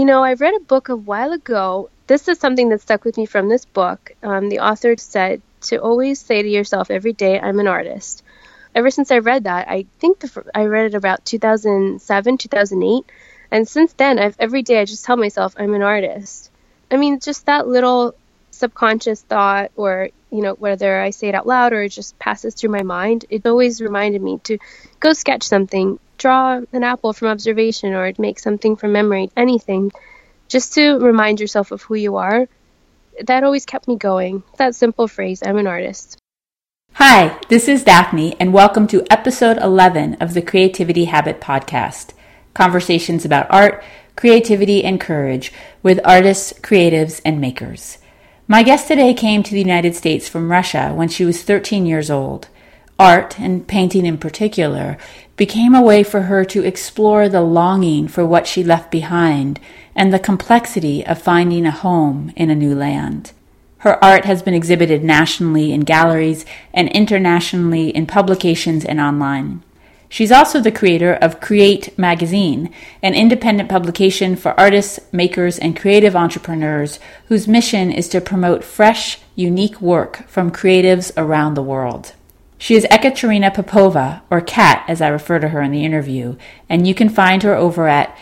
I read a book a while ago. This is something that stuck with me from this book. The author said to always say to yourself every day, I'm an artist. Ever since I read that, I think I read it about 2007, 2008. And since then, every day I just tell myself I'm an artist. I mean, just that little subconscious thought, or, whether I say it out loud or it just passes through my mind, it always reminded me to go sketch something, draw an apple from observation, or make something from memory, anything, just to remind yourself of who you are. That always kept me going. That simple phrase, I'm an artist. Hi, this is Daphne, and welcome to episode 11 of the Creativity Habit Podcast. Conversations about art, creativity, and courage with artists, creatives, and makers. My guest today came to the United States from Russia when she was 13 years old. Art, and painting in particular, became a way for her to explore the longing for what she left behind and the complexity of finding a home in a new land. Her art has been exhibited nationally in galleries and internationally in publications and online. She's also the creator of Create Magazine, an independent publication for artists, makers, and creative entrepreneurs whose mission is to promote fresh, unique work from creatives around the world. She is Ekaterina Popova, or Kat as I refer to her in the interview, and you can find her over at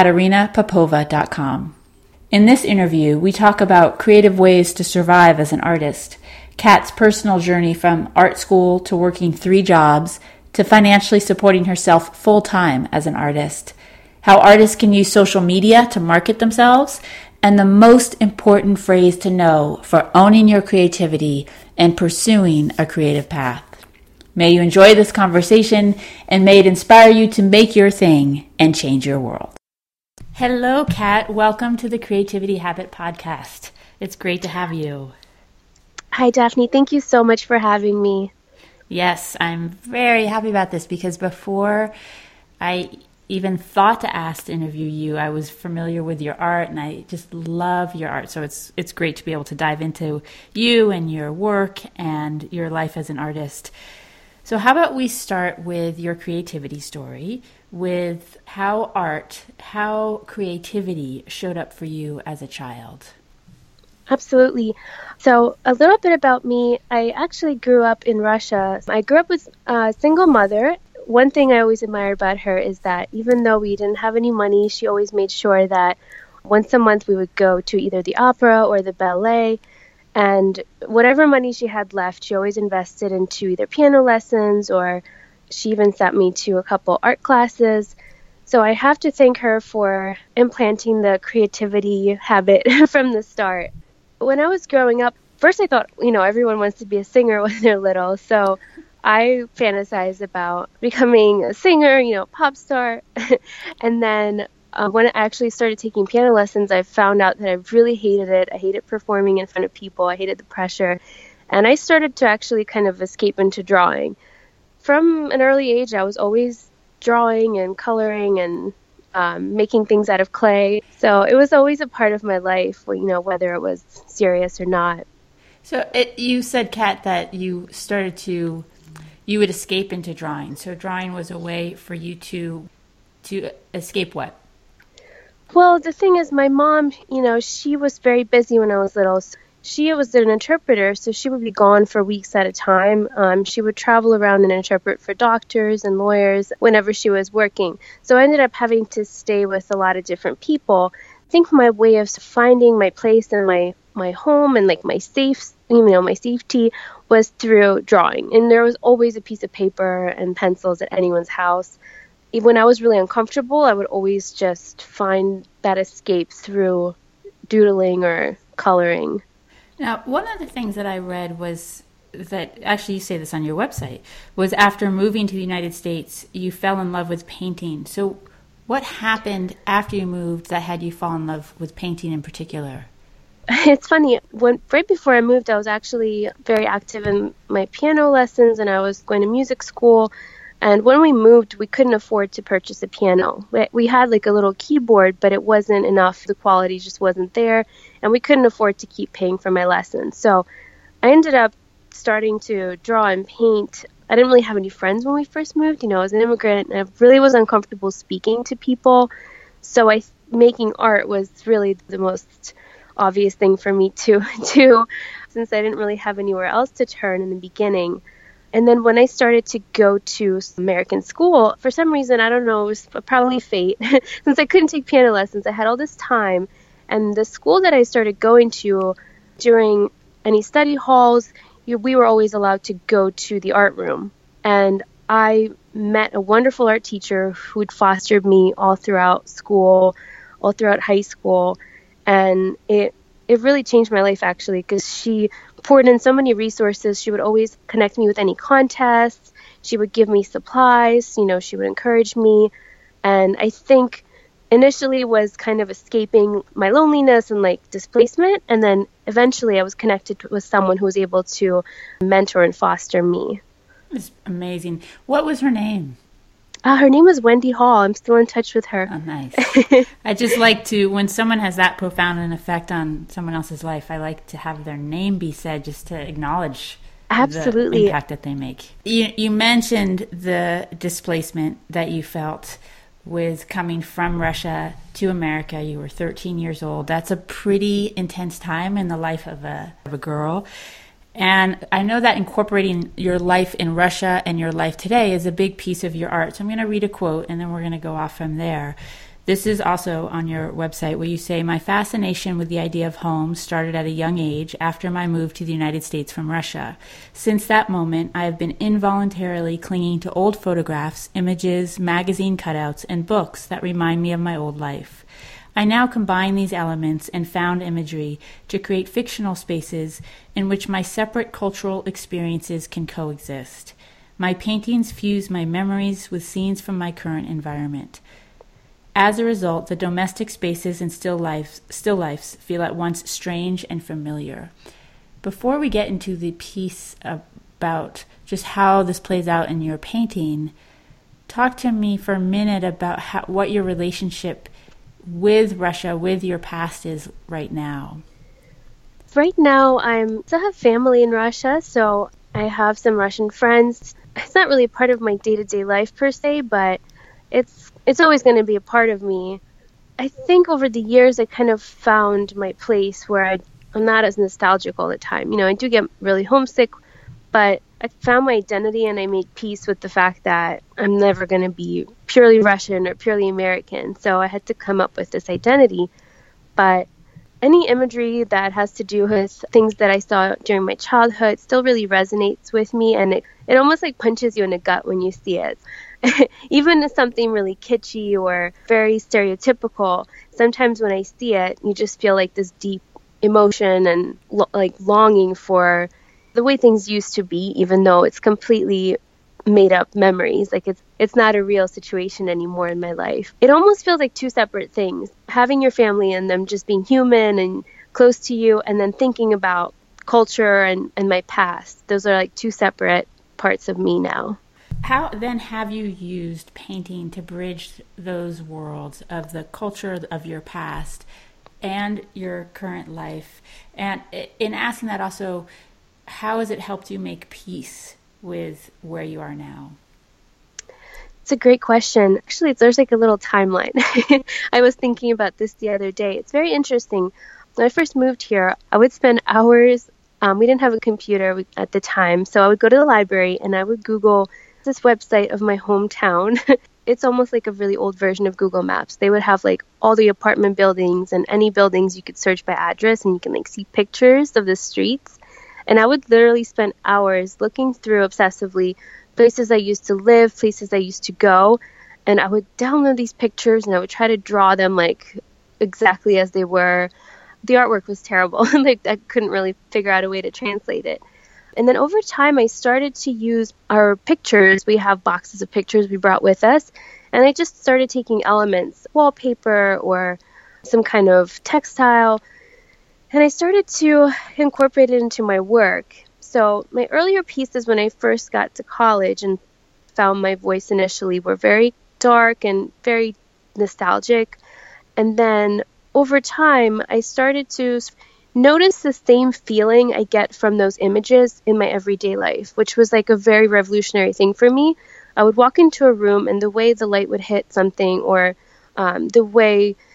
KaterinAPopova.com. In this interview, we talk about creative ways to survive as an artist, Kat's personal journey from art school to working 3 jobs to financially supporting herself full-time as an artist, how artists can use social media to market themselves, and the most important phrase to know for owning your creativity and pursuing a creative path. May you enjoy this conversation, and may it inspire you to make your thing and change your world. Hello, Kat. Welcome to the Creativity Habit Podcast. It's great to have you. Hi, Daphne. Thank you so much for having me. Yes, I'm very happy about this because before I even thought to ask to interview you, I was familiar with your art and I just love your art. So it's great to be able to dive into you and your work and your life as an artist. So how about we start with your creativity story, with how creativity showed up for you as a child. Absolutely. So a little bit about me. I actually grew up in Russia. I grew up with a single mother. One thing I always admire about her is that even though we didn't have any money, she always made sure that once a month we would go to either the opera or the ballet. And whatever money she had left, she always invested into either piano lessons, or she even sent me to a couple art classes. So I have to thank her for implanting the creativity habit from the start. When I was growing up, first I thought, everyone wants to be a singer when they're little. So I fantasized about becoming a singer, pop star. And then when I actually started taking piano lessons, I found out that I really hated it. I hated performing in front of people. I hated the pressure. And I started to actually kind of escape into drawing. From an early age, I was always drawing and coloring and making things out of clay. So it was always a part of my life, whether it was serious or not. So you said, Kat, that you would escape into drawing. So drawing was a way for you to escape what? Well, the thing is, my mom, she was very busy when I was little. She was an interpreter, so she would be gone for weeks at a time. She would travel around and interpret for doctors and lawyers whenever she was working. So I ended up having to stay with a lot of different people. I think my way of finding my place in my home and like my my safety was through drawing. And there was always a piece of paper and pencils at anyone's house. When I was really uncomfortable, I would always just find that escape through doodling or coloring. Now, one of the things that I read was that, actually you say this on your website, was after moving to the United States, you fell in love with painting. So what happened after you moved that had you fall in love with painting in particular? It's funny. Right before I moved, I was actually very active in my piano lessons and I was going to music school. And when we moved, we couldn't afford to purchase a piano. We had like a little keyboard, but it wasn't enough. The quality just wasn't there. And we couldn't afford to keep paying for my lessons. So I ended up starting to draw and paint. I didn't really have any friends when we first moved. I was an immigrant and I really was uncomfortable speaking to people. So I making art was really the most obvious thing for me to do, since I didn't really have anywhere else to turn in the beginning. And then when I started to go to American school, for some reason, I don't know, it was probably fate, since I couldn't take piano lessons, I had all this time. And the school that I started going to, during any study halls, we were always allowed to go to the art room. And I met a wonderful art teacher who'd fostered me all throughout school, all throughout high school. And it really changed my life, actually, because she poured in so many resources. She would always connect me with any contests. She would give me supplies. She would encourage me. And I think initially was kind of escaping my loneliness and like displacement. And then eventually I was connected with someone who was able to mentor and foster me. It's amazing. What was her name? Her name was Wendy Hall. I'm still in touch with her. Oh, nice. I just like to, when someone has that profound an effect on someone else's life, I like to have their name be said just to acknowledge absolutely the impact that they make. You mentioned the displacement that you felt with coming from Russia to America. You were 13 years old. That's a pretty intense time in the life of a girl. And I know that incorporating your life in Russia and your life today is a big piece of your art. So I'm going to read a quote and then we're going to go off from there. This is also on your website where you say, "My fascination with the idea of home started at a young age after my move to the United States from Russia. Since that moment, I have been involuntarily clinging to old photographs, images, magazine cutouts, and books that remind me of my old life. I now combine these elements and found imagery to create fictional spaces in which my separate cultural experiences can coexist. My paintings fuse my memories with scenes from my current environment. As a result, the domestic spaces and still lifes feel at once strange and familiar." Before we get into the piece about just how this plays out in your painting, talk to me for a minute about what your relationship with Russia, with your past is right now. Right now, I still have family in Russia, so I have some Russian friends. It's not really a part of my day-to-day life per se, but it's always going to be a part of me. I think over the years, I kind of found my place where I'm not as nostalgic all the time. I do get really homesick, but I found my identity and I made peace with the fact that I'm never going to be purely Russian or purely American. So I had to come up with this identity. But any imagery that has to do with things that I saw during my childhood still really resonates with me, and it almost like punches you in the gut when you see it. Even if something really kitschy or very stereotypical, sometimes when I see it, you just feel like this deep emotion and like longing for the way things used to be, even though it's completely made up memories. Like it's not a real situation anymore in my life. It almost feels like two separate things. Having your family and them just being human and close to you, and then thinking about culture and my past. Those are like two separate parts of me now. How then have you used painting to bridge those worlds of the culture of your past and your current life? And in asking that also, how has it helped you make peace with where you are now? It's a great question. Actually, there's like a little timeline. I was thinking about this the other day. It's very interesting. When I first moved here, I would spend hours. We didn't have a computer at the time, so I would go to the library and I would Google this website of my hometown. It's almost like a really old version of Google Maps. They would have like all the apartment buildings and any buildings you could search by address, and you can like see pictures of the streets. And I would literally spend hours looking through obsessively places I used to live, places I used to go, and I would download these pictures and I would try to draw them like exactly as they were. The artwork was terrible. Like I couldn't really figure out a way to translate it. And then over time, I started to use our pictures. We have boxes of pictures we brought with us. And I just started taking elements, wallpaper or some kind of textile, and I started to incorporate it into my work. So my earlier pieces when I first got to college and found my voice initially were very dark and very nostalgic. And then over time, I started to notice the same feeling I get from those images in my everyday life, which was like a very revolutionary thing for me. I would walk into a room and the way the light would hit something, or the way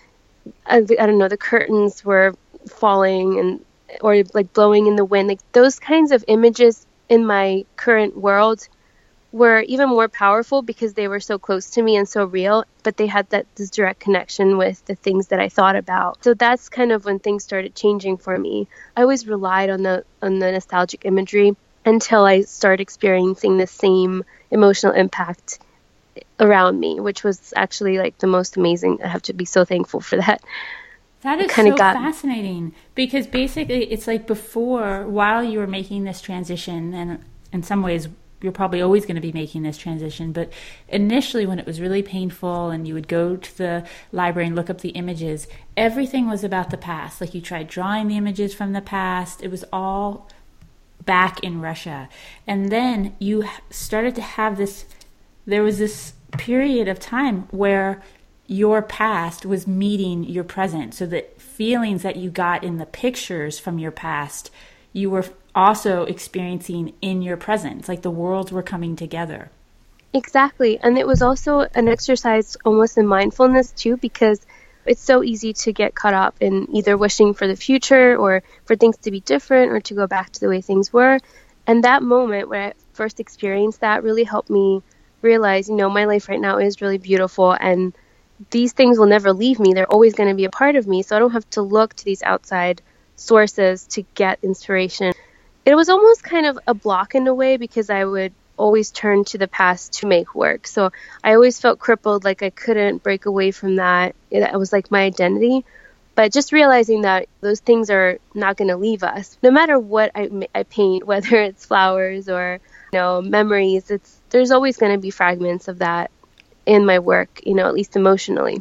I don't know, the curtains were falling and or like blowing in the wind. Like those kinds of images in my current world were even more powerful because they were so close to me and so real, but they had this direct connection with the things that I thought about. So that's kind of when things started changing for me. I always relied on the nostalgic imagery until I started experiencing the same emotional impact around me, which was actually like the most amazing. I have to be so thankful for that. That is so fascinating, because basically it's like before, while you were making this transition, and in some ways you're probably always going to be making this transition, but initially when it was really painful and you would go to the library and look up the images, everything was about the past. Like you tried drawing the images from the past. It was all back in Russia. And then you started to have there was this period of time where your past was meeting your present. So the feelings that you got in the pictures from your past, you were also experiencing in your present. It's like the worlds were coming together. Exactly. And it was also an exercise almost in mindfulness too, because it's so easy to get caught up in either wishing for the future or for things to be different or to go back to the way things were. And that moment where I first experienced that really helped me realize, my life right now is really beautiful, and these things will never leave me. They're always going to be a part of me. So I don't have to look to these outside sources to get inspiration. It was almost kind of a block in a way, because I would always turn to the past to make work. So I always felt crippled, like I couldn't break away from that. It was like my identity. But just realizing that those things are not going to leave us. No matter what I paint, whether it's flowers or memories, there's always going to be fragments of that in my work, at least emotionally.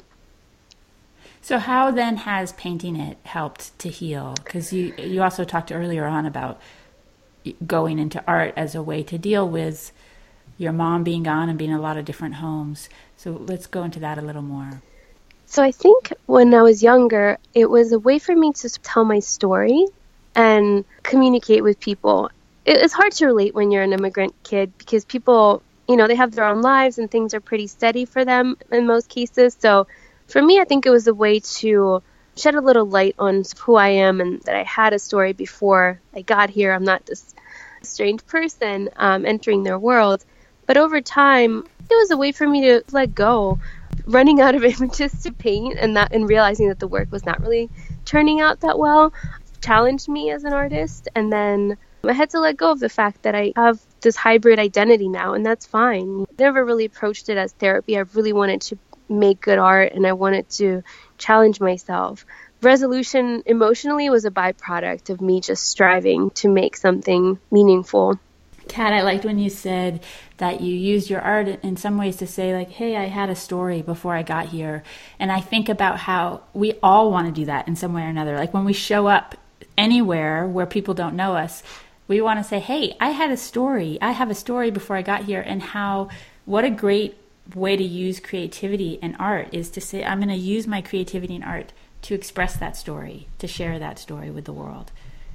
So how then has painting it helped to heal? Because you also talked earlier on about going into art as a way to deal with your mom being gone and being in a lot of different homes. So let's go into that a little more. So I think when I was younger, it was a way for me to tell my story and communicate with people. It's hard to relate when you're an immigrant kid, because people, they have their own lives and things are pretty steady for them in most cases. So for me, I think it was a way to shed a little light on who I am and that I had a story before I got here. I'm not this strange person entering their world. But over time, it was a way for me to let go, running out of images to paint and realizing that the work was not really turning out that well challenged me as an artist. And then I had to let go of the fact that I have this hybrid identity now, and that's fine. I never really approached it as therapy. I really wanted to make good art, and I wanted to challenge myself. Resolution emotionally was a byproduct of me just striving to make something meaningful. Kat, I liked when you said that you used your art in some ways to say, like, hey, I had a story before I got here. And I think about how we all want to do that in some way or another. Like when we show up anywhere where people don't know us, we want to say, hey, I had a story. I have a story before I got here. And what a great way to use creativity and art is to say, I'm going to use my creativity and art to express that story, to share that story with the world.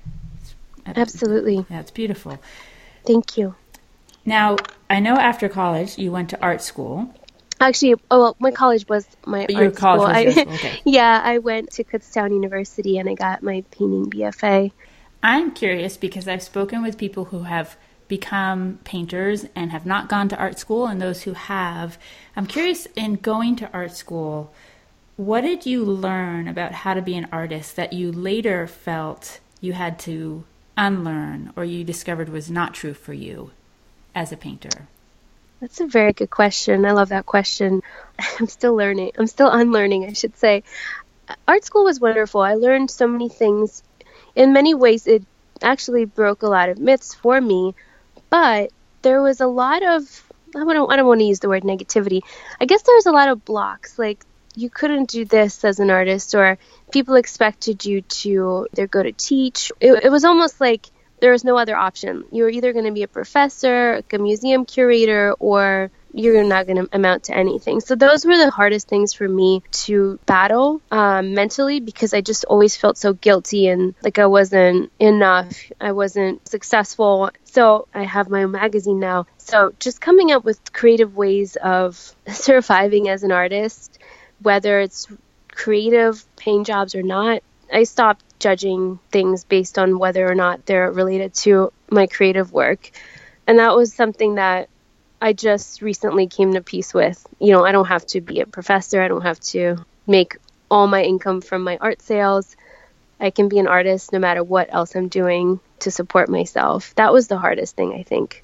Absolutely. That's beautiful. Thank you. Now, I know after college you went to art school. Actually, my college was my art school. Okay. Yeah, I went to Kutztown University and I got my painting BFA. I'm curious because I've spoken with people who have become painters and have not gone to art school, and those who have. I'm curious, in going to art school, what did you learn about how to be an artist that you later felt you had to unlearn or you discovered was not true for you as a painter? That's a very good question. I love that question. I'm still learning. I'm still unlearning, I should say. Art school was wonderful. I learned so many things. In many ways, it actually broke a lot of myths for me, but there was a lot of, I don't want to use the word negativity. I guess there was a lot of blocks, like you couldn't do this as an artist, or people expected you to either go to teach. It was almost like there was no other option. You were either going to be a professor, like a museum curator, or you're not going to amount to anything. So those were the hardest things for me to battle mentally, because I just always felt so guilty and like I wasn't enough. I wasn't successful. So I have my own magazine now. So just coming up with creative ways of surviving as an artist, whether it's creative paying jobs or not, I stopped judging things based on whether or not they're related to my creative work. And that was something that I just recently came to peace with. I don't have to be a professor. I don't have to make all my income from my art sales. I can be an artist no matter what else I'm doing to support myself. That was the hardest thing, I think.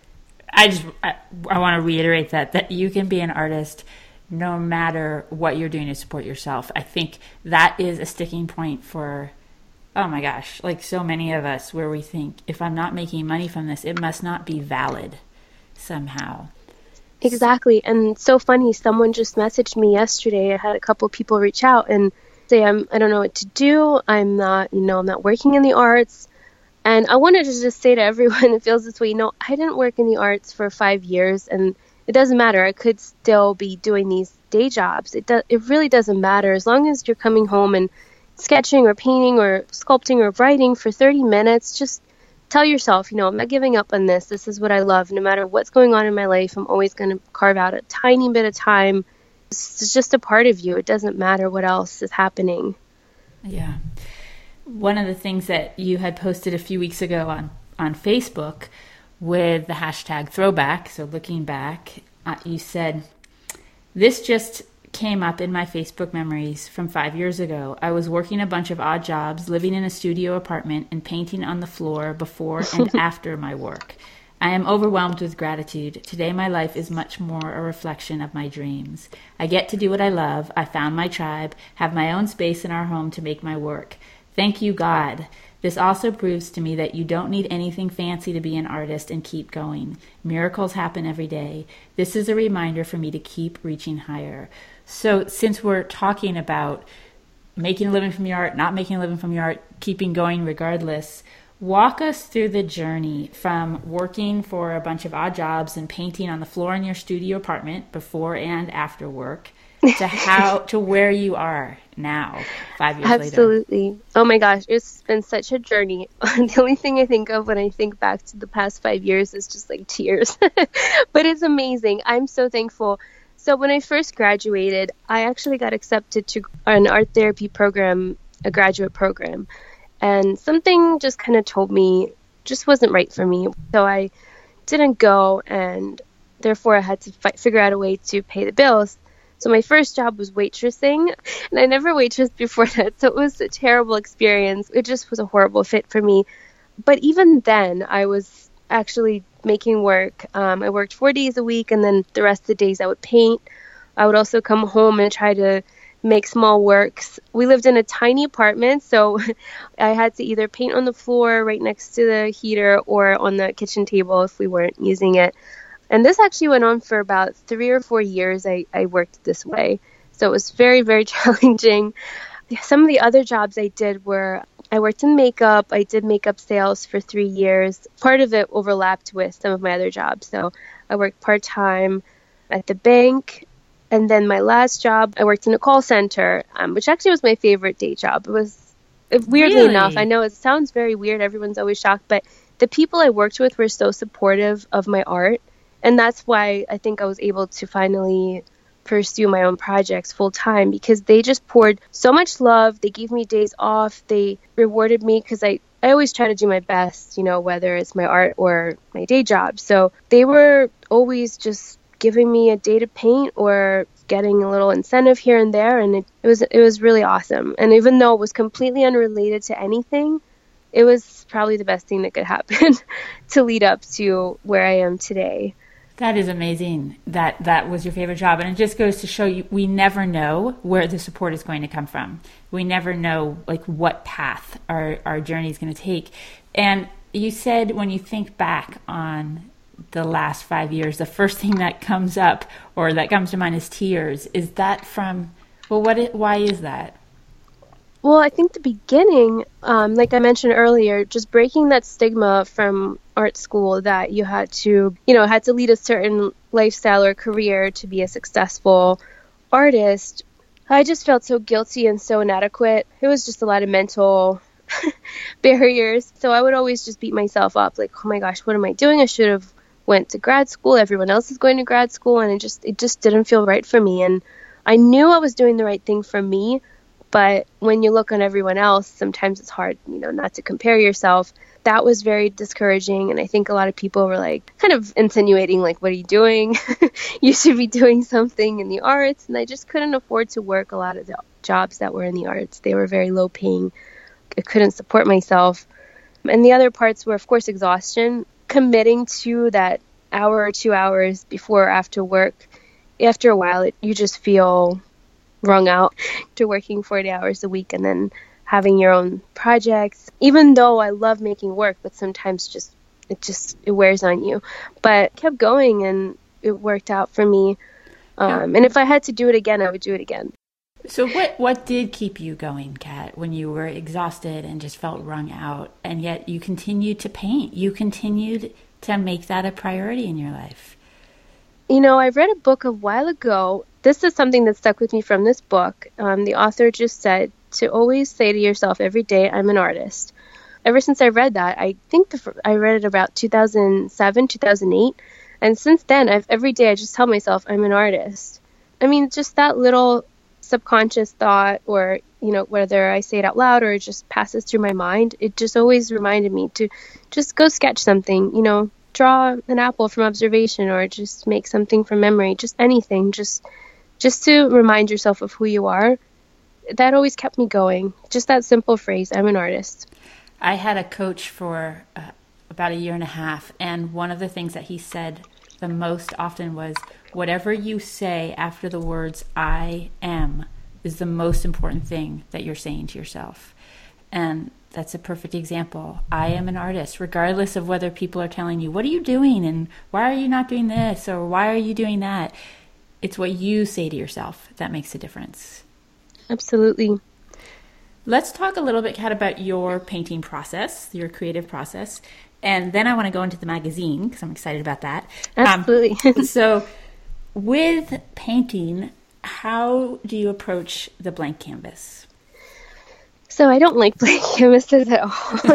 I want to reiterate that you can be an artist no matter what you're doing to support yourself. I think that is a sticking point for, oh my gosh, like so many of us, where we think, if I'm not making money from this, it must not be valid somehow. Exactly. And so funny, someone just messaged me yesterday. I had a couple of people reach out and say, I don't know what to do. I'm not working in the arts. And I wanted to just say to everyone that feels this way, I didn't work in the arts for 5 years, and it doesn't matter. I could still be doing these day jobs. It really doesn't matter. As long as you're coming home and sketching or painting or sculpting or writing for 30 minutes, just tell yourself, I'm not giving up on this. This is what I love. No matter what's going on in my life, I'm always going to carve out a tiny bit of time. It's just a part of you. It doesn't matter what else is happening. Yeah. One of the things that you had posted a few weeks ago on Facebook with the hashtag throwback, so looking back, you said, "This just came up in my Facebook memories from 5 years ago. I was working a bunch of odd jobs, living in a studio apartment, and painting on the floor before and after my work. I am overwhelmed with gratitude. Today my life is much more a reflection of my dreams. I get to do what I love. I found my tribe, have my own space in our home to make my work. Thank you, God. This also proves to me that you don't need anything fancy to be an artist and keep going. Miracles happen every day. This is a reminder for me to keep reaching higher." So since we're talking about making a living from your art, not making a living from your art, keeping going regardless, walk us through the journey from working for a bunch of odd jobs and painting on the floor in your studio apartment before and after work to where you are now, 5 years later. Absolutely. Oh my gosh, it's been such a journey. The only thing I think of when I think back to the past 5 years is just like tears. But it's amazing. I'm so thankful. So when I first graduated, I actually got accepted to an art therapy program, a graduate program. And something just kind of told me just wasn't right for me. So I didn't go, and therefore I had to figure out a way to pay the bills. So my first job was waitressing, and I never waitressed before that, so it was a terrible experience. It just was a horrible fit for me. But even then, I was actually making work. I worked 4 days a week, and then the rest of the days I would paint. I would also come home and try to make small works. We lived in a tiny apartment, so I had to either paint on the floor right next to the heater or on the kitchen table if we weren't using it. And this actually went on for about 3 or 4 years. I worked this way. So it was very, very challenging. Some of the other jobs I did were, I worked in makeup. I did makeup sales for 3 years. Part of it overlapped with some of my other jobs. So I worked part-time at the bank. And then my last job, I worked in a call center, which actually was my favorite day job. It was, weirdly enough, I know it sounds very weird. Everyone's always shocked. But the people I worked with were so supportive of my art. And that's why I think I was able to finally pursue my own projects full time, because they just poured so much love. They gave me days off. They rewarded me because I always try to do my best, whether it's my art or my day job. So they were always just giving me a day to paint or getting a little incentive here and there. And it was really awesome. And even though it was completely unrelated to anything, it was probably the best thing that could happen to lead up to where I am today. That is amazing that was your favorite job. And it just goes to show you, we never know where the support is going to come from. We never know what path our journey is going to take. And you said when you think back on the last 5 years, the first thing that comes up or that comes to mind is tears. Is that from, why is that? Well, I think the beginning, like I mentioned earlier, just breaking that stigma from art school that you had to lead a certain lifestyle or career to be a successful artist. I just felt so guilty and so inadequate. It was just a lot of mental barriers. So I would always just beat myself up like, oh my gosh, what am I doing? I should have went to grad school. Everyone else is going to grad school. And it just didn't feel right for me. And I knew I was doing the right thing for me, but when you look on everyone else, sometimes it's hard, not to compare yourself. That was very discouraging. And I think a lot of people were like kind of insinuating, like, what are you doing? You should be doing something in the arts. And I just couldn't afford to work a lot of the jobs that were in the arts. They were very low paying. I couldn't support myself. And the other parts were, of course, exhaustion. Committing to that hour or 2 hours before or after work, after a while, you just feel wrung out to working 40 hours a week and then having your own projects. Even though I love making work, but sometimes it wears on you. But I kept going and it worked out for me. And if I had to do it again, I would do it again. So what did keep you going, Kat, when you were exhausted and just felt wrung out, and yet you continued to paint? You continued to make that a priority in your life. I read a book a while ago. This is something that stuck with me from this book. The author just said to always say to yourself every day, I'm an artist. Ever since I read that, I think I read it about 2007, 2008. And since then, every day I just tell myself I'm an artist. I mean, just that little subconscious thought, or whether I say it out loud or it just passes through my mind, it just always reminded me to just go sketch something, draw an apple from observation, or just make something from memory, just anything, just to remind yourself of who you are. That always kept me going. Just that simple phrase, I'm an artist. I had a coach for about a year and a half, and one of the things that he said the most often was, whatever you say after the words I am is the most important thing that you're saying to yourself. And that's a perfect example. I am an artist, regardless of whether people are telling you, what are you doing? And why are you not doing this? Or why are you doing that? It's what you say to yourself that makes a difference. Absolutely. Let's talk a little bit, Kat, about your painting process, your creative process. And then I want to go into the magazine because I'm excited about that. Absolutely. So with painting, how do you approach the blank canvas? So I don't like blank canvases at all.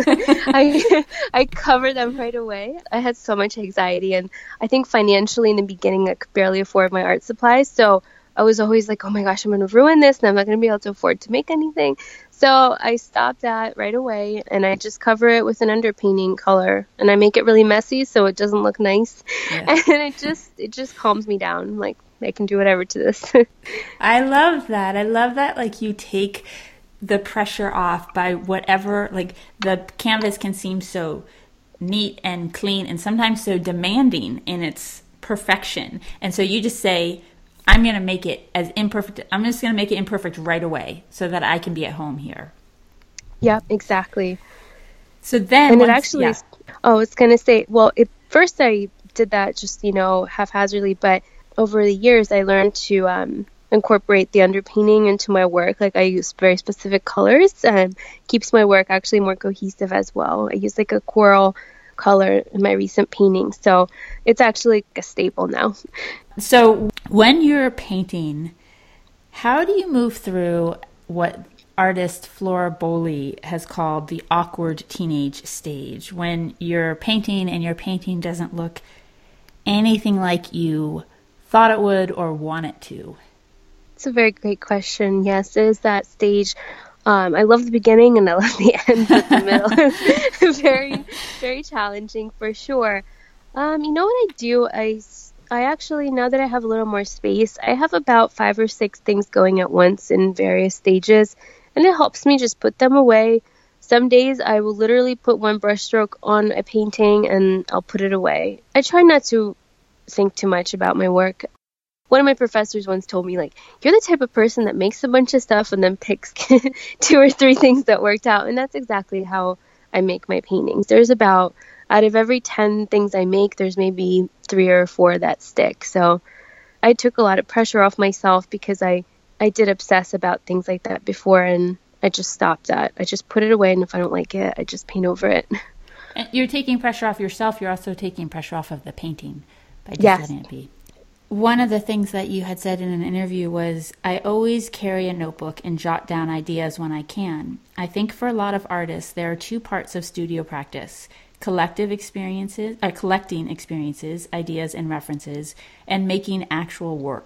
I cover them right away. I had so much anxiety, and I think financially in the beginning I could barely afford my art supplies. So I was always like, oh my gosh, I'm going to ruin this and I'm not going to be able to afford to make anything. So I stopped that right away, and I just cover it with an underpainting color, and I make it really messy so it doesn't look nice. Yeah. And it just calms me down. Like, I can do whatever to this. I love that. Like, you take the pressure off by whatever, like, the canvas can seem so neat and clean and sometimes so demanding in its perfection. And so you just say, I'm going to make it as imperfect. I'm just going to make it imperfect right away so that I can be at home here. Yeah, exactly. So then, and I was going to say, well, at first I did that just, haphazardly, but over the years I learned to incorporate the underpainting into my work. Like, I use very specific colors, and keeps my work actually more cohesive as well. I use like a coral color in my recent paintings, so it's actually a staple now. So when you're painting, how do you move through what artist Flora Bowley has called the awkward teenage stage, when you're painting and your painting doesn't look anything like you thought it would or want it to? It's a very great question. Yes, it is that stage. I love the beginning and I love the end, but the middle is very, very challenging for sure. You know what I do? I actually, now that I have a little more space, I have about 5 or 6 things going at once in various stages, and it helps me just put them away. Some days I will literally put one brushstroke on a painting and I'll put it away. I try not to think too much about my work. One of my professors once told me, like, you're the type of person that makes a bunch of stuff and then picks 2 or 3 things that worked out. And that's exactly how I make my paintings. There's about, out of every 10 things I make, there's maybe 3 or 4 that stick. So I took a lot of pressure off myself because I did obsess about things like that before, and I just stopped that. I just put it away, and if I don't like it, I just paint over it. And you're taking pressure off yourself. You're also taking pressure off of the painting by just letting it be. One of the things that you had said in an interview was, I always carry a notebook and jot down ideas when I can. I think for a lot of artists, there are 2 parts of studio practice: collecting experiences, ideas, and references, and making actual work.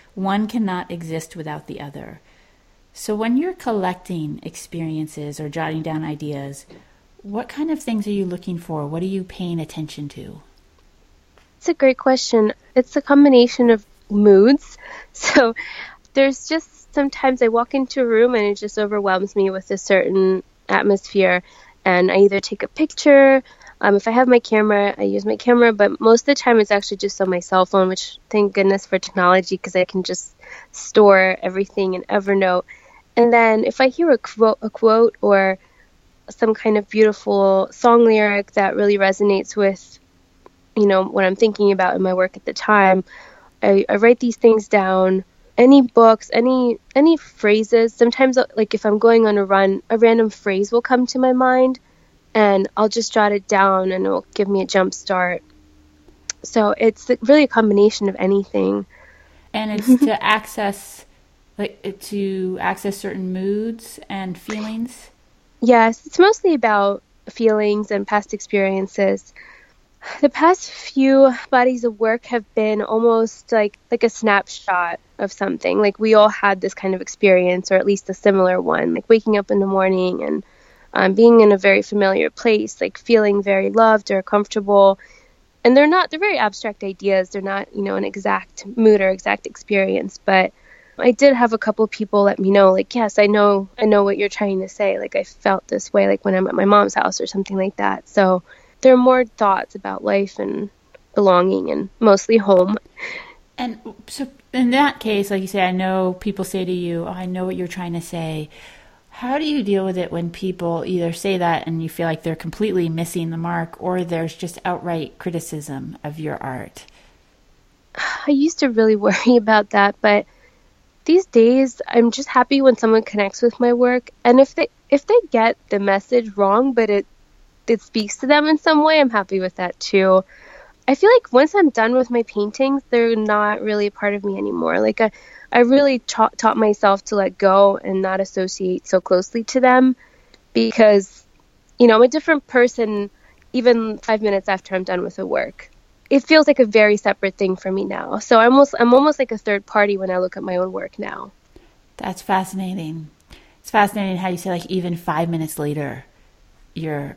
one cannot exist without the other. So when you're collecting experiences or jotting down ideas, what kind of things are you looking for? What are you paying attention to? It's a great question. It's a combination of moods. So there's just sometimes I walk into a room and it just overwhelms me with a certain atmosphere, and I either take a picture. If I have my camera, I use my camera, but most of the time it's actually just on my cell phone, which thank goodness for technology, because I can just store everything in Evernote. And then if I hear a quote or some kind of beautiful song lyric that really resonates with, what I'm thinking about in my work at the time, I write these things down. Any books, any phrases. Sometimes, like if I'm going on a run, a random phrase will come to my mind, and I'll just jot it down, and it'll give me a jump start. So it's really a combination of anything. And it's to access certain moods and feelings? Yes, it's mostly about feelings and past experiences. The past few bodies of work have been almost like a snapshot of something. Like we all had this kind of experience, or at least a similar one, like waking up in the morning and being in a very familiar place, like feeling very loved or comfortable. And they're very abstract ideas. They're not, an exact mood or exact experience. But I did have a couple of people let me know, like, yes, I know what you're trying to say. Like I felt this way, like when I'm at my mom's house or something like that. So there are more thoughts about life and belonging and mostly home. And so in that case, like you say, I know people say to you, oh, I know what you're trying to say. How do you deal with it when people either say that and you feel like they're completely missing the mark, or there's just outright criticism of your art? I used to really worry about that, but these days I'm just happy when someone connects with my work. And if they get the message wrong, but it speaks to them in some way, I'm happy with that too. I feel like once I'm done with my paintings, they're not really a part of me anymore. Like I really taught myself to let go and not associate so closely to them, because, I'm a different person even 5 minutes after I'm done with the work. It feels like a very separate thing for me now. So I'm almost like a third party when I look at my own work now. That's fascinating. It's fascinating how you say like even 5 minutes later, you're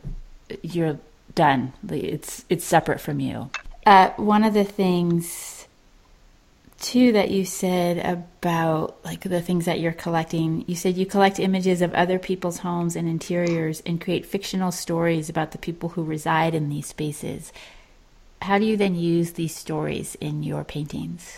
done. It's separate from you. One of the things too that you said about like the things that you're collecting, you said you collect images of other people's homes and interiors and create fictional stories about the people who reside in these spaces. How do you then use these stories in your paintings?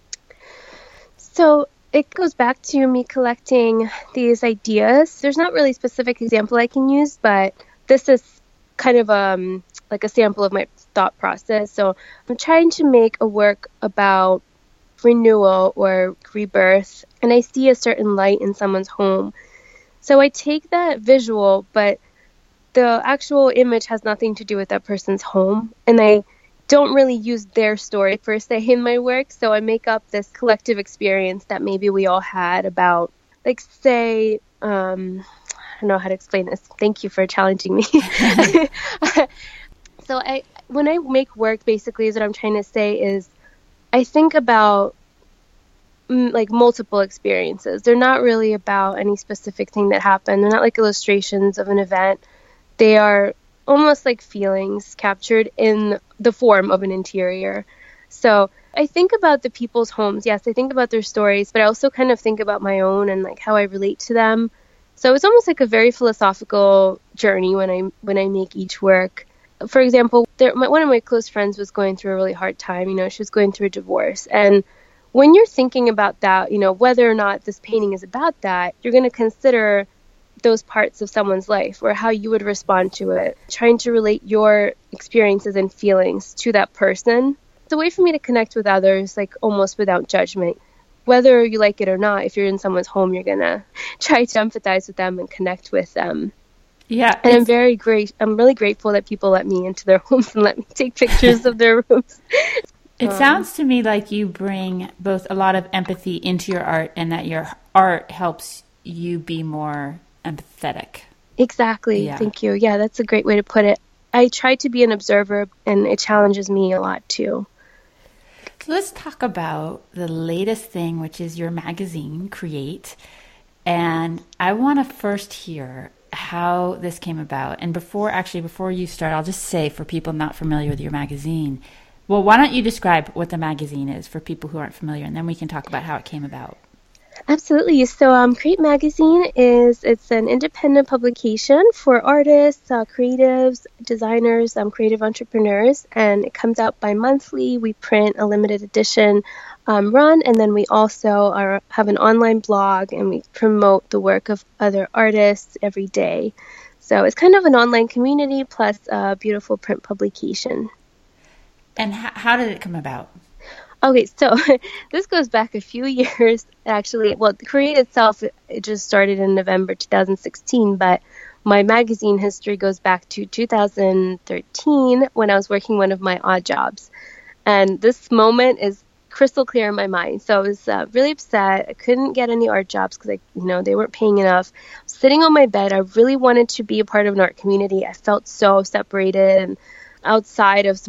So it goes back to me collecting these ideas. There's not really a specific example I can use, but this is kind of like a sample of my thought process. So I'm trying to make a work about renewal or rebirth, and I see a certain light in someone's home. So I take that visual, but the actual image has nothing to do with that person's home, and I don't really use their story per se in my work. So I make up this collective experience that maybe we all had about, like, say, I don't know how to explain this. Thank you for challenging me. So when I make work, basically, is what I'm trying to say is I think about like multiple experiences. They're not really about any specific thing that happened. They're not like illustrations of an event. They are almost like feelings captured in the form of an interior. So I think about the people's homes. Yes, I think about their stories, but I also kind of think about my own and like how I relate to them. So it's almost like a very philosophical journey when I make each work. For example, one of my close friends was going through a really hard time. She was going through a divorce. And when you're thinking about that, whether or not this painting is about that, you're going to consider those parts of someone's life or how you would respond to it, trying to relate your experiences and feelings to that person. It's a way for me to connect with others, like almost without judgment. Whether you like it or not, if you're in someone's home, you're going to try to empathize with them and connect with them. Yeah. And I'm really grateful that people let me into their homes and let me take pictures of their rooms. It sounds to me like you bring both a lot of empathy into your art and that your art helps you be more empathetic. Exactly. Yeah. Thank you. Yeah, that's a great way to put it. I try to be an observer, and it challenges me a lot too. let's talk about the latest thing, which is your magazine, Create. And I want to first hear how this came about. And before you start, I'll just say for people not familiar with your magazine, well, why don't you describe what the magazine is for people who aren't familiar, and then we can talk about how it came about. Absolutely. So Create Magazine it's an independent publication for artists, creatives, designers, creative entrepreneurs, and it comes out bi-monthly. We print a limited edition run, and then we also have an online blog, and we promote the work of other artists every day. So it's kind of an online community plus a beautiful print publication. And how did it come about? Okay, so this goes back a few years, actually. Well, Create itself, it just started in November 2016, but my magazine history goes back to 2013 when I was working one of my odd jobs. And this moment is crystal clear in my mind. So I was really upset. I couldn't get any art jobs because they weren't paying enough. Sitting on my bed, I really wanted to be a part of an art community. I felt so separated and outside of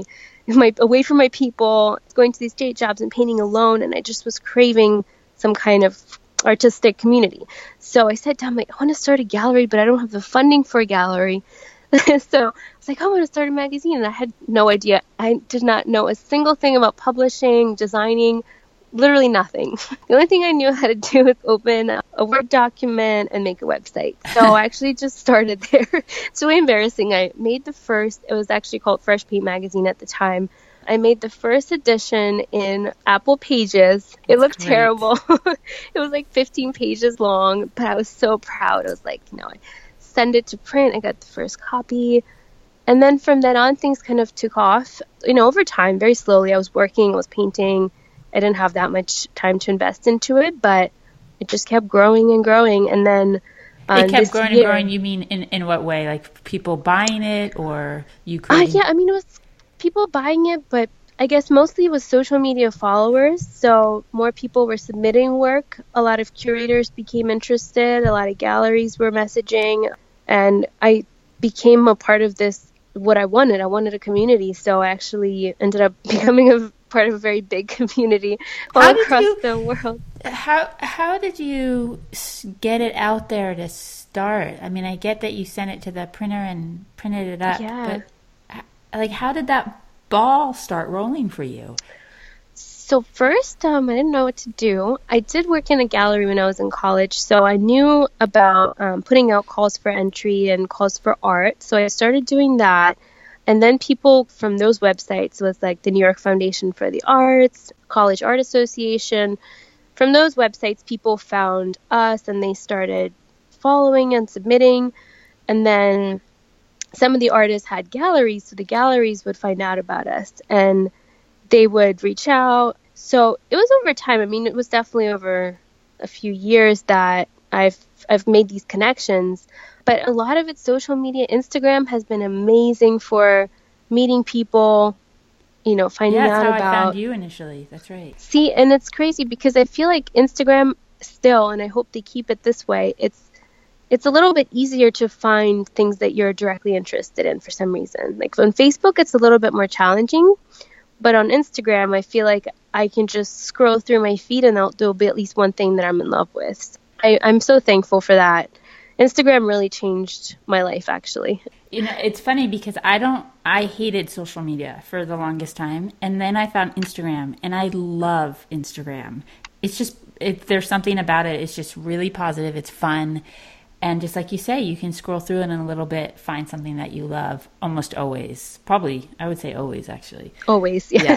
away from my people, going to these day jobs and painting alone, and I just was craving some kind of artistic community. So I said to him, I want to start a gallery, but I don't have the funding for a gallery. So I was like, I want to start a magazine, and I had no idea. I did not know a single thing about publishing, designing, literally nothing. The only thing I knew how to do was open a Word document and make a website. So I actually just started there. It's really embarrassing. I made it was actually called Fresh Paint Magazine at the time. I made the first edition in Apple Pages. It looked terrible. It was like 15 pages long, but I was so proud. I was like, I send it to print. I got the first copy. And then from then on, things kind of took off. Over time, very slowly. I was working, I was painting. I didn't have that much time to invest into it, but it just kept growing and growing. And then it kept growing and growing. You mean in what way? Like people buying it, or you creating? Yeah, it was people buying it, but I guess mostly it was social media followers. So more people were submitting work. A lot of curators became interested. A lot of galleries were messaging. And I became a part of this, what I wanted. I wanted a community. So I actually ended up becoming part of a very big community all across the world. How did you get it out there to start? I mean, I get that you sent it to the printer and printed it up, but how did that ball start rolling for you? So first, I didn't know what to do. I did work in a gallery when I was in college, so I knew about putting out calls for entry and calls for art. So I started doing that. And then people from those websites was like the New York Foundation for the Arts, College Art Association. From those websites, people found us and they started following and submitting. And then some of the artists had galleries, so the galleries would find out about us and they would reach out. So it was over time. I mean, it was definitely over a few years that I've made these connections. But a lot of it's social media. Instagram has been amazing for meeting people, finding out about. Yeah, that's how I found you initially. That's right. See, and it's crazy because I feel like Instagram still, and I hope they keep it this way, it's a little bit easier to find things that you're directly interested in for some reason. Like on Facebook, it's a little bit more challenging. But on Instagram, I feel like I can just scroll through my feed and there'll be at least one thing that I'm in love with. I'm so thankful for that. Instagram really changed my life, actually. It's funny because I hated social media for the longest time. And then I found Instagram and I love Instagram. It's just, there's something about it. It's just really positive. It's fun. And just like you say, you can scroll through it in a little bit, find something that you love almost always. Probably, I would say always, actually. Always, yeah.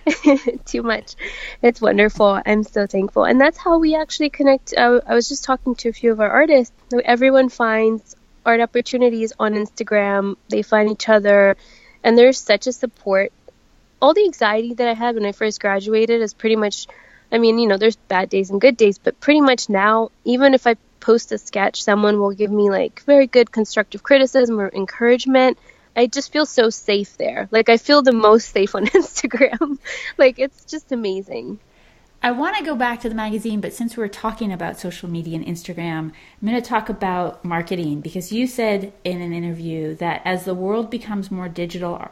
Too much. It's wonderful. I'm so thankful. And that's how we actually connect. I was just talking to a few of our artists. Everyone finds art opportunities on Instagram. They find each other. And there's such a support. All the anxiety that I had when I first graduated is pretty much, there's bad days and good days. But pretty much now, even if I post a sketch, someone will give me very good constructive criticism or encouragement. I just feel so safe there. I feel the most safe on Instagram. It's just amazing. I want to go back to the magazine, but since we're talking about social media and Instagram, I'm going to talk about marketing because you said in an interview that as the world becomes more digital,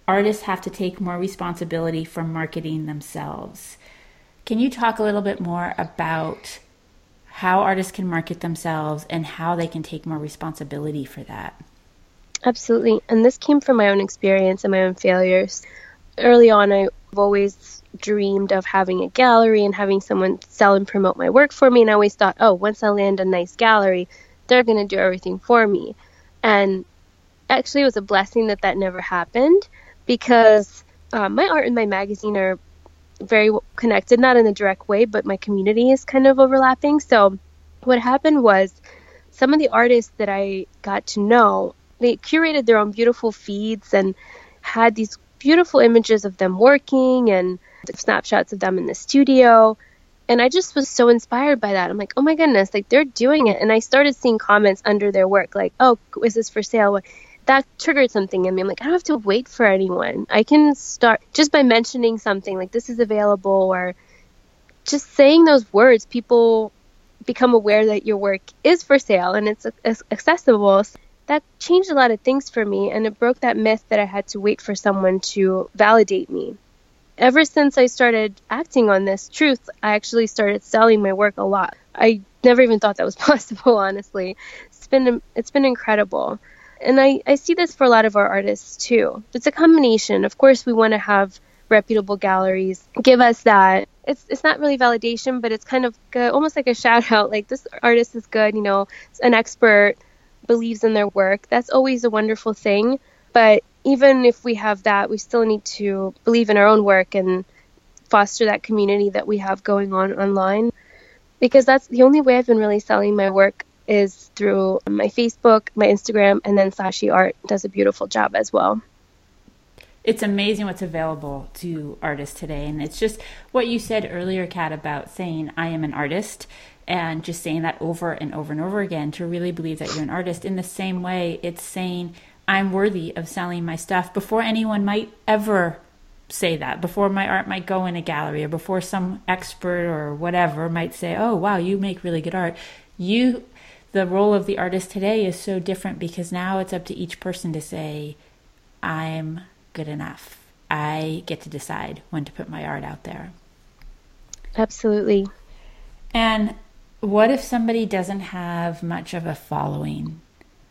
artists have to take more responsibility for marketing themselves. Can you talk a little bit more about how artists can market themselves and how they can take more responsibility for that? Absolutely. And this came from my own experience and my own failures. Early on, I've always dreamed of having a gallery and having someone sell and promote my work for me. And I always thought, oh, once I land a nice gallery, they're going to do everything for me. And actually, it was a blessing that that never happened, because my art and my magazine are very connected, not in a direct way, but my community is kind of overlapping. So what happened was some of the artists that I got to know, they curated their own beautiful feeds and had these beautiful images of them working and snapshots of them in the studio. And I just was so inspired by that. I'm like, oh my goodness, like they're doing it. And I started seeing comments under their work like, oh, is this for sale? That triggered something in me. I'm like, I don't have to wait for anyone. I can start just by mentioning something like this is available, or just saying those words. People become aware that your work is for sale and it's accessible. That changed a lot of things for me, and it broke that myth that I had to wait for someone to validate me. Ever since I started acting on this truth, I actually started selling my work a lot. I never even thought that was possible, honestly. It's been incredible. And I see this for a lot of our artists too. It's a combination. Of course, we want to have reputable galleries give us that. It's not really validation, but it's kind of almost like a shout out, like this artist is good, you know, an expert, believes in their work. That's always a wonderful thing. But even if we have that, we still need to believe in our own work and foster that community that we have going on online, because that's the only way I've been really selling my work is through my Facebook, my Instagram, and then Sashi Art does a beautiful job as well. It's amazing what's available to artists today. And it's just what you said earlier, Kat, about saying I am an artist, and just saying that over and over and over again to really believe that you're an artist. In the same way, it's saying I'm worthy of selling my stuff before anyone might ever say that, before my art might go in a gallery, or before some expert or whatever might say, oh, wow, you make really good art. The role of the artist today is so different, because now it's up to each person to say, I'm good enough. I get to decide when to put my art out there. Absolutely. And what if somebody doesn't have much of a following?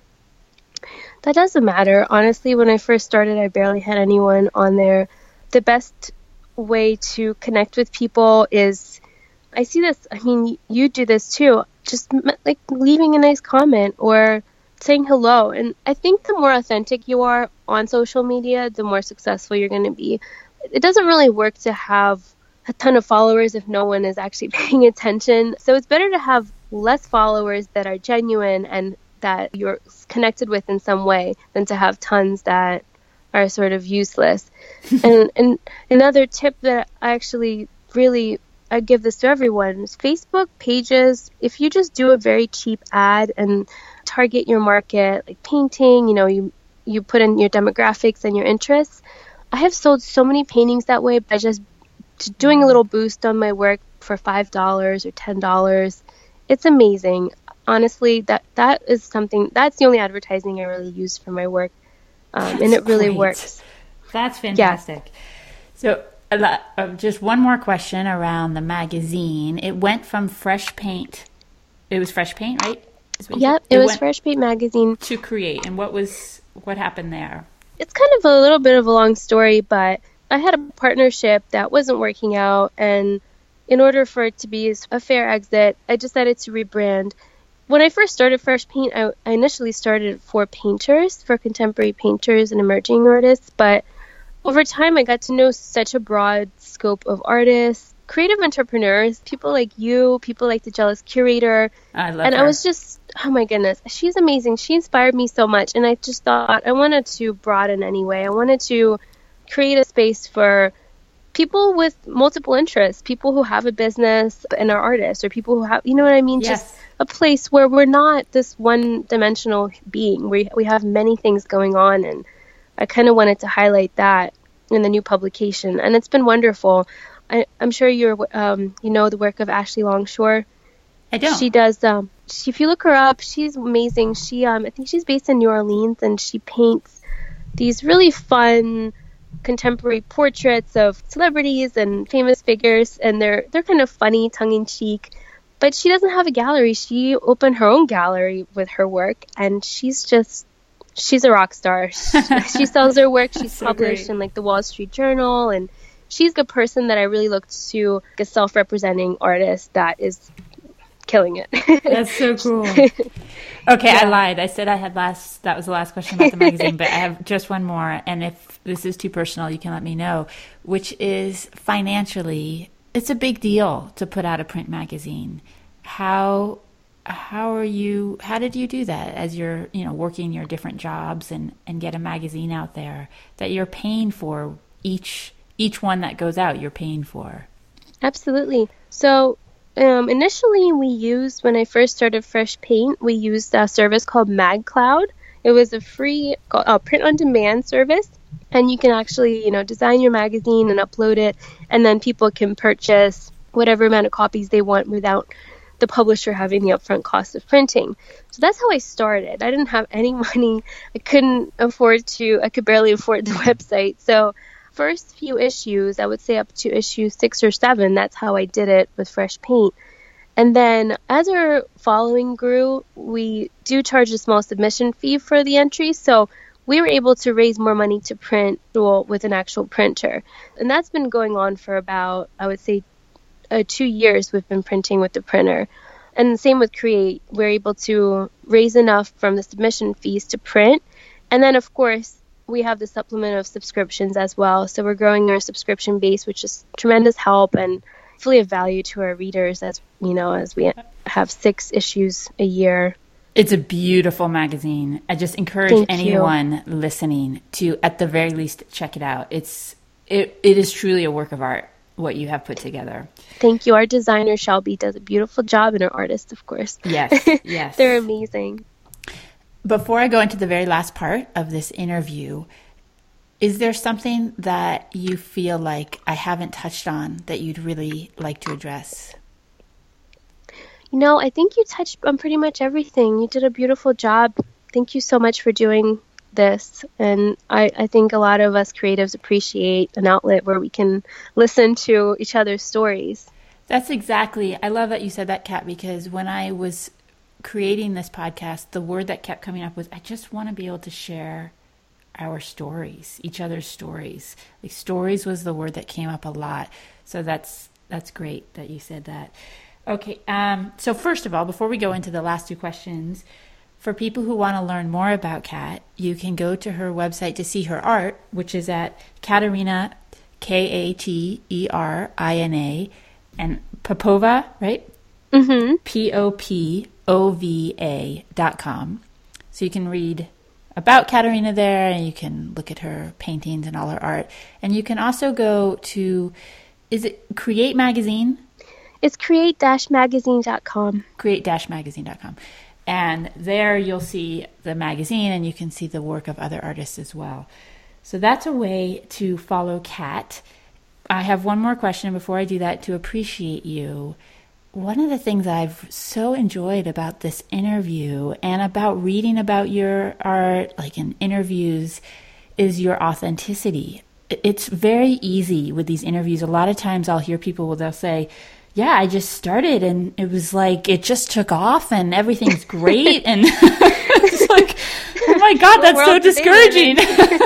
That doesn't matter. Honestly, when I first started, I barely had anyone on there. The best way to connect with people is, I see this, I mean, you do this too, just like leaving a nice comment or saying hello. And I think the more authentic you are on social media, the more successful you're going to be. It doesn't really work to have a ton of followers if no one is actually paying attention. So it's better to have less followers that are genuine and that you're connected with in some way than to have tons that are sort of useless. and another tip that I actually really, I give this to everyone, is Facebook pages. If you just do a very cheap ad and target your market, like painting, you know, you put in your demographics and your interests. I have sold so many paintings that way by just doing a little boost on my work for $5 or $10. It's amazing. Honestly, that is something, that's the only advertising I really use for my work. And it really works. That's fantastic. Yeah. So just one more question around the magazine. It went from Fresh Paint. It was Fresh Paint, right? Yep, it was Fresh Paint magazine. To Create. And what happened there? It's kind of a little bit of a long story, but I had a partnership that wasn't working out, and in order for it to be a fair exit, I decided to rebrand. When I first started Fresh Paint, I initially started for painters, for contemporary painters and emerging artists, but over time I got to know such a broad scope of artists, creative entrepreneurs, people like you, people like the Jealous Curator. I love her. I was just, oh my goodness, she's amazing. She inspired me so much, and I just thought I wanted to broaden anyway. I wanted to create a space for people with multiple interests, people who have a business and are artists, or people who have, you know what I mean? Yes. Just a place where we're not this one-dimensional being. We have many things going on, and I kind of wanted to highlight that in the new publication, and it's been wonderful. I'm sure you know the work of Ashley Longshore. I don't. She does. If you look her up, she's amazing. She I think she's based in New Orleans, and she paints these really fun contemporary portraits of celebrities and famous figures, and they're kind of funny, tongue-in-cheek. But she doesn't have a gallery. She opened her own gallery with her work, and she's a rock star. She sells her work. She's so published great. in like the Wall Street Journal, and she's the person that I really look to, a self-representing artist that is killing it. That's so cool. Okay, yeah. I lied. I said that was the last question about the magazine, but I have just one more. And if this is too personal, you can let me know, which is financially, it's a big deal to put out a print magazine. How did you do that as you're, working your different jobs and get a magazine out there that you're paying for each one that goes out, you're paying for? Absolutely. So, initially, when I first started Fresh Paint, we used a service called MagCloud. It was a free print-on-demand service, and you can actually, design your magazine and upload it, and then people can purchase whatever amount of copies they want without the publisher having the upfront cost of printing. So that's how I started. I didn't have any money. I could barely afford the website. So first few issues, I would say up to issue 6 or 7, that's how I did it with Fresh Paint. And then as our following grew, we do charge a small submission fee for the entries. So we were able to raise more money to print with an actual printer. And that's been going on for about, I would say, 2 years we've been printing with the printer. And the same with Create. We're able to raise enough from the submission fees to print. And then, of course, we have the supplement of subscriptions as well. So we're growing our subscription base, which is tremendous help and fully of value to our readers as we have 6 issues a year. It's a beautiful magazine. I just encourage anyone listening to, at the very least, check it out. It is truly a work of art, what you have put together. Thank you. Our designer, Shelby, does a beautiful job, and our artists, of course. Yes. They're amazing. Before I go into the very last part of this interview, is there something that you feel like I haven't touched on that you'd really like to address? I think you touched on pretty much everything. You did a beautiful job. Thank you so much for doing this. And I think a lot of us creatives appreciate an outlet where we can listen to each other's stories. That's exactly. I love that you said that, Kat, because when I was creating this podcast, the word that kept coming up was, I just want to be able to share our stories, each other's stories. Like, stories was the word that came up a lot. So that's great that you said that. Okay. So first of all, before we go into the last 2 questions, for people who want to learn more about Kat, you can go to her website to see her art, which is at Katerina, Katerina, and Popova, right? Mm-hmm. POPOVA.com. So you can read about Katerina there, and you can look at her paintings and all her art. And you can also go to, is it Create Magazine? It's create-magazine.com. Create-magazine.com. And there you'll see the magazine, and you can see the work of other artists as well. So that's a way to follow Kat. I have one more question before I do that to appreciate you. One of the things I've so enjoyed about this interview and about reading about your art, like in interviews, is your authenticity. It's very easy with these interviews. A lot of times I'll hear people, they'll say, yeah, I just started and it was like, it just took off and everything's great. And it's like, oh my God, that's so discouraging.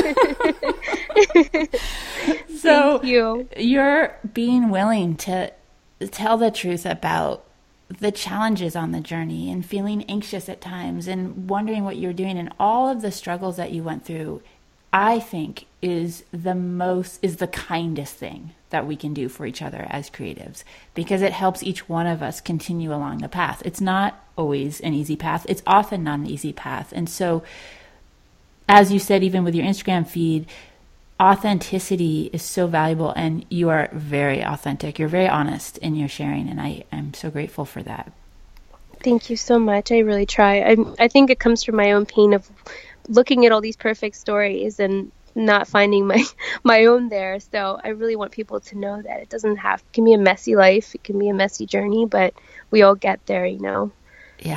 So Thank you. You're being willing to tell the truth about the challenges on the journey and feeling anxious at times and wondering what you're doing and all of the struggles that you went through, I think is the kindest thing that we can do for each other as creatives, because it helps each one of us continue along the path. It's not always an easy path. It's often not an easy path. And so, as you said, even with your Instagram feed, authenticity is so valuable, and you are very authentic. You're very honest in your sharing, and I'm so grateful for that. Thank you so much. I really try. I think it comes from my own pain of looking at all these perfect stories and not finding my own there. So I really want people to know that it can be a messy life. It can be a messy journey, but we all get there, Yeah,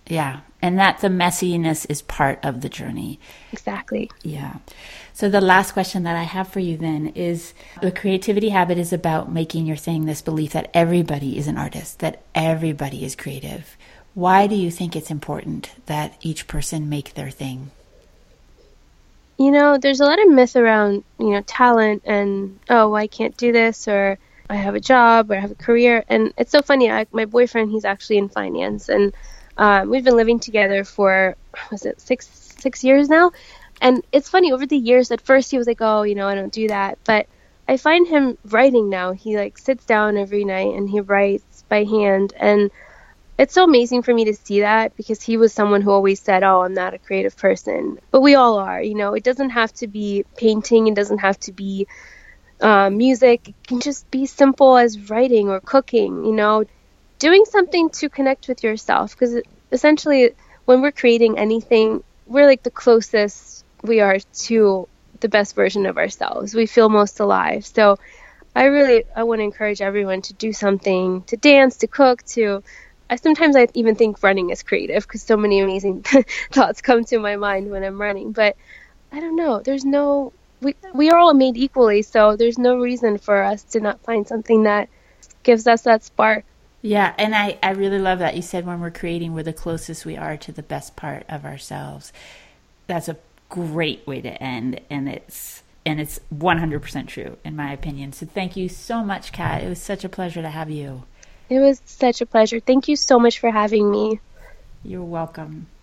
Yeah. And that the messiness is part of the journey. Exactly. Yeah. So the last question that I have for you then is, the creativity habit is about making your thing, this belief that everybody is an artist, that everybody is creative. Why do you think it's important that each person make their thing? There's a lot of myth around, talent and, oh, I can't do this, or I have a job, or I have a career. And it's so funny. My boyfriend, he's actually in finance, and we've been living together for, was it six years now? And it's funny, over the years, at first he was like, oh, I don't do that. But I find him writing now. He sits down every night and he writes by hand. And it's so amazing for me to see that, because he was someone who always said, oh, I'm not a creative person. But we all are, it doesn't have to be painting. It doesn't have to be music. It can just be simple as writing or cooking, doing something to connect with yourself. Because essentially, when we're creating anything, we're the closest we are to the best version of ourselves. We feel most alive. So I want to encourage everyone to do something, to dance, to cook, sometimes I even think running is creative, because so many amazing thoughts come to my mind when I'm running. But I don't know. We are all made equally, so there's no reason for us to not find something that gives us that spark. Yeah, and I really love that you said, when we're creating, we're the closest we are to the best part of ourselves. That's a great way to end, and it's 100% true in my opinion. So thank you so much, Kat. It was such a pleasure to have you. It was such a pleasure. Thank you so much for having me. You're welcome.